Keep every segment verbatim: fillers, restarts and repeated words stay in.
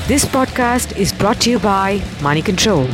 This podcast is brought to you by Money Control.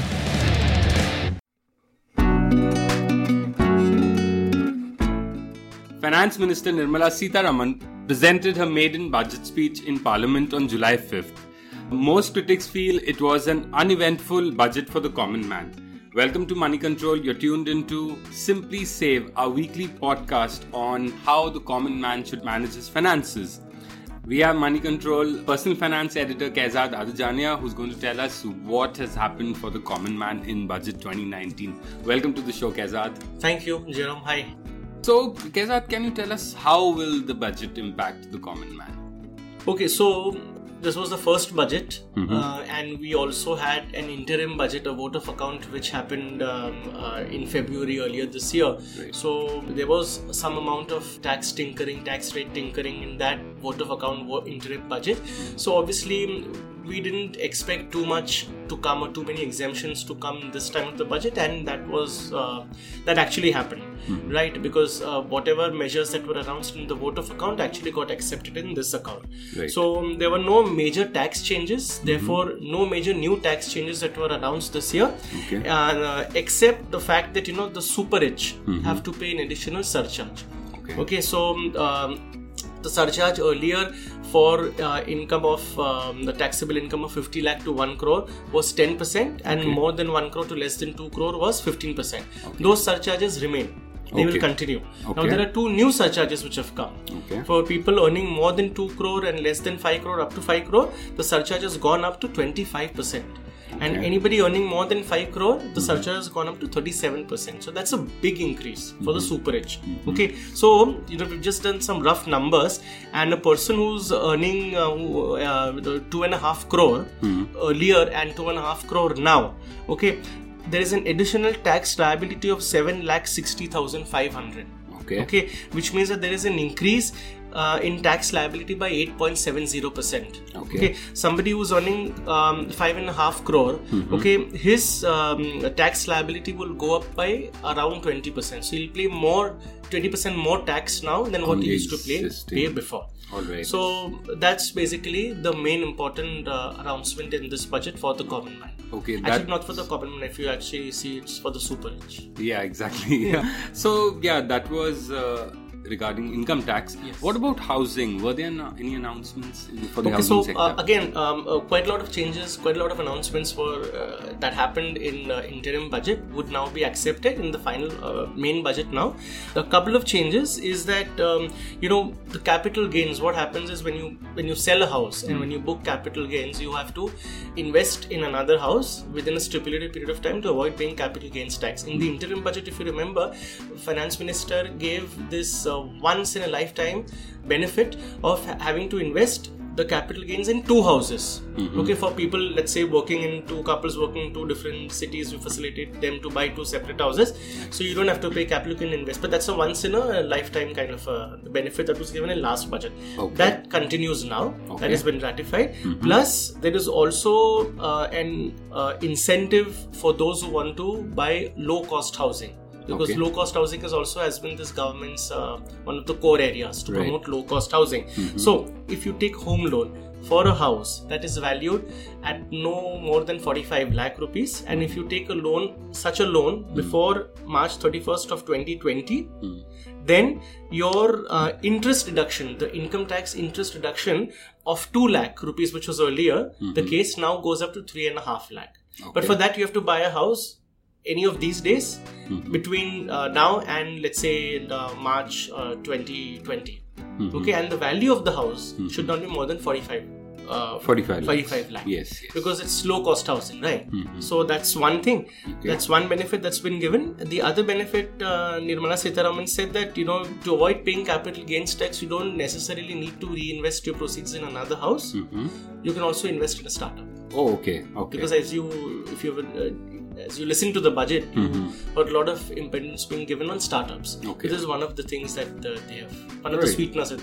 Finance Minister Nirmala Sitharaman presented her maiden budget speech in Parliament on July fifth. Most critics feel it was an uneventful budget for the common man. Welcome to Money Control. You're tuned into Simply Save, our weekly podcast on how the common man should manage his finances. We have Money Control personal finance editor Kaizad Adajania, who's going to tell us what has happened for the common man in budget twenty nineteen. Welcome to the show, Kaizad. Thank you, Jerome. Hi. So, Kaizad, can you tell us how will the budget impact the common man? Okay, so this was the first budget, Mm-hmm. uh, and we also had an interim budget, a vote of account, which happened um, uh, in February earlier this year. Right. So there was some amount of tax tinkering, tax rate tinkering in that vote of account vo- interim budget. So obviously, we didn't expect too much to come or too many exemptions to come this time of the budget, and that was uh, that actually happened, Mm-hmm. right? Because uh, whatever measures that were announced in the vote of account actually got accepted in this account. Right. So um, there were no major tax changes, therefore no major new tax changes that were announced this year, Okay. and, uh, except the fact that you know the super rich Mm-hmm. have to pay an additional surcharge. Okay. Okay, so um, the surcharge earlier for uh, income of um, the taxable income of fifty lakh to one crore was ten percent, and Okay. more than one crore to less than two crore was fifteen percent. Those surcharges remain. They Okay. will continue. Now Okay. there are two new surcharges which have come. Okay. For people earning more than two crore and less than five crore up to five crore, the surcharge has gone up to twenty-five percent. And Okay. anybody earning more than five crore, the surcharge has gone up to thirty-seven percent. So that's a big increase for the super rich. Okay, so you know we've just done some rough numbers, and a person who's earning uh, who, uh, the two and a half crore earlier and two and a half crore now, okay, there is an additional tax liability of seven lakh sixty thousand five hundred. Okay. Okay, which means that there is an increase uh, in tax liability by eight point seven zero percent. Okay. Somebody who's earning um, five and a half crore, okay, his um, tax liability will go up by around twenty percent. So he'll pay more, twenty percent more tax now than what On he the used to pay, existing. pay before. All right. So that's basically the main important uh, announcement in this budget for the common man. Okay, Actually, that- not for the common man. If you actually see, it's for the super rich. Yeah, exactly. Yeah. So, yeah, that was uh, regarding income tax. Yes. What about housing? Were there no- any announcements for the Okay, housing so sector? uh, again, um, uh, quite a lot of changes, quite a lot of announcements for uh, that happened in uh, interim budget would now be accepted in the final uh, main budget now. A couple of changes is that um, you know the capital gains. What happens is when you when you sell a house and when you book capital gains, you have to invest in another house within a stipulated period of time to avoid paying capital gains tax. In the interim budget, if you remember, Finance Minister gave this uh, once in a lifetime benefit of ha- having to invest the capital gains in two houses. Mm-hmm. Okay, for people, let's say working in two couples working in two different cities, we facilitate them to buy two separate houses, so you don't have to pay capital gain invest. But that's a once in a lifetime kind of uh, benefit that was given in last budget. Okay. That continues now. Okay. That has been ratified. Plus, there is also uh, an uh, incentive for those who want to buy low cost housing. Because Okay. low cost housing is also has been this government's uh, one of the core areas to Right. promote low cost housing. So if you take home loan for a house that is valued at no more than forty-five lakh rupees, and if you take a loan, such a loan before March thirty-first of twenty twenty, then your uh, interest deduction, the income tax interest deduction of two lakh rupees, which was earlier, the case now goes up to three and a half lakh. But Okay. for that, you have to buy a house any of these days between uh, now and let's say in, uh, March uh, twenty twenty. Okay, and the value of the house should not be more than forty-five. Uh, forty-five lakhs. forty-five lakh. Yes, yes. Because it's low cost housing, right? So that's one thing. That's one benefit that's been given. The other benefit, uh, Nirmala Sitharaman said that, you know, to avoid paying capital gains tax, you don't necessarily need to reinvest your proceeds in another house. You can also invest in a startup. Oh, okay. Okay. Because as you, if you uh, as you listen to the budget, you heard a lot of impediments being given on startups. Okay. This is one of the things that uh, they have, one of the Right. sweeteners that they have.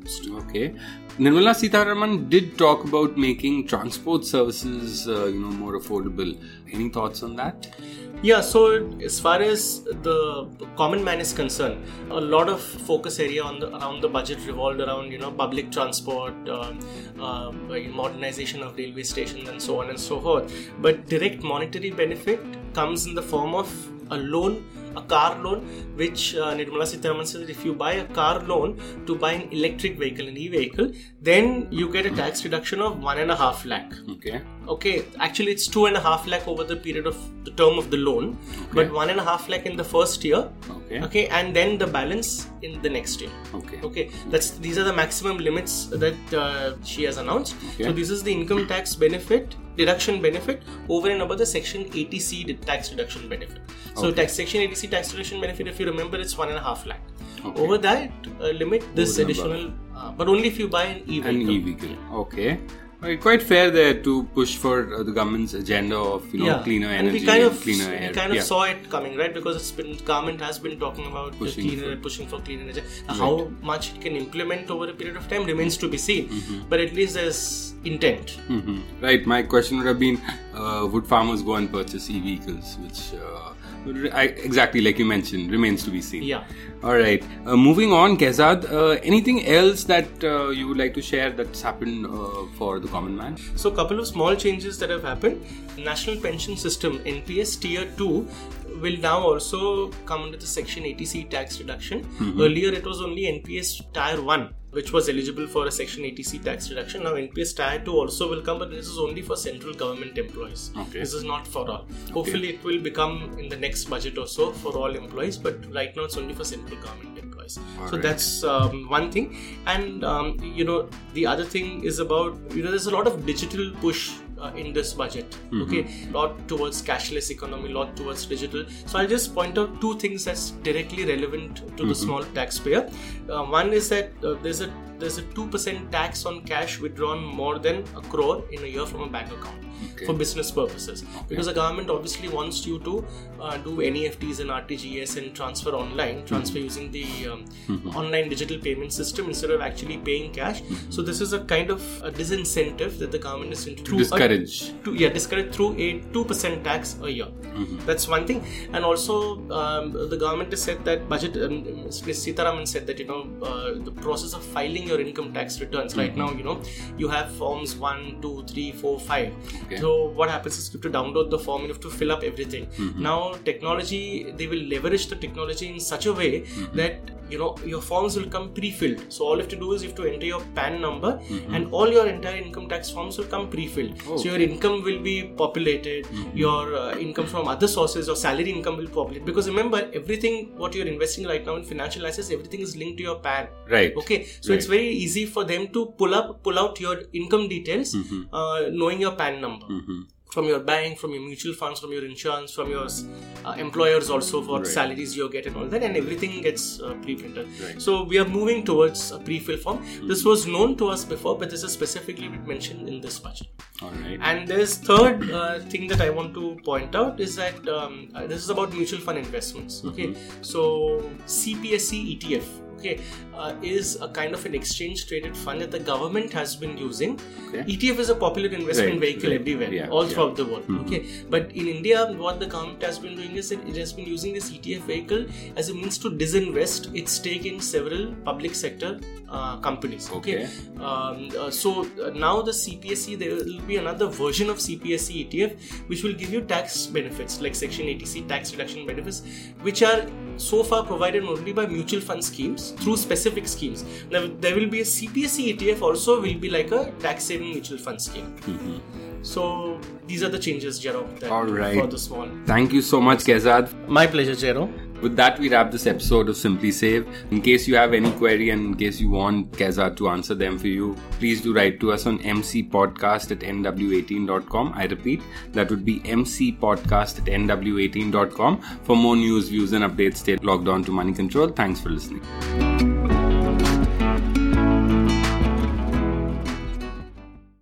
announced. Okay. Nirmala Sitharaman did talk about making transport services, uh, you know, more affordable. Any thoughts on that? Yeah, so as far as the common man is concerned, a lot of focus area on the, around the budget revolved around, you know, public transport, uh, uh, modernization of railway stations and so on and so forth. But direct monetary benefit comes in the form of a loan, a car loan, which uh, Nirmala Sitharaman says that if you buy a car loan to buy an electric vehicle, an e-vehicle, then you get a tax reduction of one and a half lakh. Okay. Okay, actually it's two and a half lakh over the period of the term of the loan, okay. but one and a half lakh in the first year. Okay. Okay, and then the balance in the next year. Okay. Okay, that's these are the maximum limits that uh, she has announced. Okay. So this is the income tax benefit, deduction benefit over and above the Section eighty C tax reduction benefit. So Okay. tax Section eighty C tax reduction benefit, if you remember, it's one and a half lakh. Okay. Over that uh, limit, this Over and additional, uh, but only if you buy an e-vehicle. An e-vehicle. Okay. Right, quite fair there to push for uh, the government's agenda of, you know, Yeah. cleaner and energy we kind and of, cleaner air. We kind of yeah. saw it coming, right? Because it's been government has been talking about Pushing the cleaner, for- pushing for clean energy. Right. How much it can implement over a period of time remains to be seen. Mm-hmm. But at least there's intent. Mm-hmm. Right. My question would have been, uh, would farmers go and purchase e-vehicles, which uh, I, exactly like you mentioned, remains to be seen. Yeah. All right. Uh, moving on, Kezad, uh, anything else that uh, you would like to share that's happened uh, for the common man? So, a couple of small changes that have happened. National Pension System N P S Tier two will now also come under the Section eighty C tax reduction. Mm-hmm. Earlier, it was only N P S Tier one, which was eligible for a Section eighty C tax reduction. Now, N P S Tier two also will come, but this is only for central government employees. Okay. This is not for all. Hopefully, it will become in the next budget or so for all employees, but right now it's only for central government employees. All so right. that's um, one thing. And, um, you know, the other thing is about, you know, there's a lot of digital push Uh, in this budget. Mm-hmm. Okay, lot towards cashless economy, lot towards digital. So I'll just point out two things that's directly relevant to Mm-hmm. the small taxpayer. Uh, one is that uh, there's a there's a two percent tax on cash withdrawn more than a crore in a year from a bank account. Okay. For business purposes, Okay. because the government obviously wants you to uh, do N E F Ts and R T G S and transfer online, transfer Mm-hmm. using the um, mm-hmm. online digital payment system instead of actually paying cash. Mm-hmm. So this is a kind of a disincentive that the government is into To discourage. A, to, yeah, discourage through a two percent tax a year. Mm-hmm. That's one thing. And also, um, the government has said that budget. Um, Miz Sitharaman said that you know uh, the process of filing your income tax returns Mm-hmm. right now. You know, you have forms one, two, three, four, five. Okay. So what happens is you have to download the form, you have to fill up everything. Mm-hmm. Now technology, they will leverage the technology in such a way mm-hmm. that you know your forms will come pre-filled. So all you have to do is you have to enter your P A N number, mm-hmm. and all your entire income tax forms will come pre-filled. Oh, so your okay. income will be populated, mm-hmm. your uh, income from other sources or salary income will populate. Because remember, everything what you're investing right now in financial assets, everything is linked to your P A N. Right. Okay. So right. it's very easy for them to pull up, pull out your income details, mm-hmm. uh, knowing your P A N number. Mm-hmm. From your bank, from your mutual funds, from your insurance, from your uh, employers also for Right. salaries you get and all that, and everything gets uh, pre-printed. Right. So we are moving towards a pre-fill form. Mm-hmm. This was known to us before, but this is specifically mentioned in this budget. All right. And there's third uh, thing that I want to point out is that um, uh, this is about mutual fund investments. Okay, Mm-hmm. so C P S C E T F. Okay, uh, is a kind of an exchange traded fund that the government has been using. Okay. E T F is a popular investment Right, vehicle right. everywhere, Yeah, all yeah. throughout the world. Mm-hmm. Okay, but in India, what the government has been doing is that it has been using this E T F vehicle as a means to disinvest its stake in several public sector uh, companies. Okay, Okay. Um, uh, so uh, now the C P S C, there will be another version of C P S C E T F which will give you tax benefits like Section eighty C tax reduction benefits, which are so far provided only by mutual fund schemes through specific schemes. Now there will be a C P S C E T F also will be like a tax saving mutual fund scheme. Mm-hmm. So these are the changes, Jero, that All right. for the small. Thank you so much, Kezad. My pleasure, Jero. With that, we wrap this episode of Simply Save. In case you have any query and in case you want Kezad to answer them for you, please do write to us on m c podcast at n w eighteen dot com. I repeat, that would be m c podcast at n w eighteen dot com. For more news, views and updates, stay logged on to Money Control. Thanks for listening.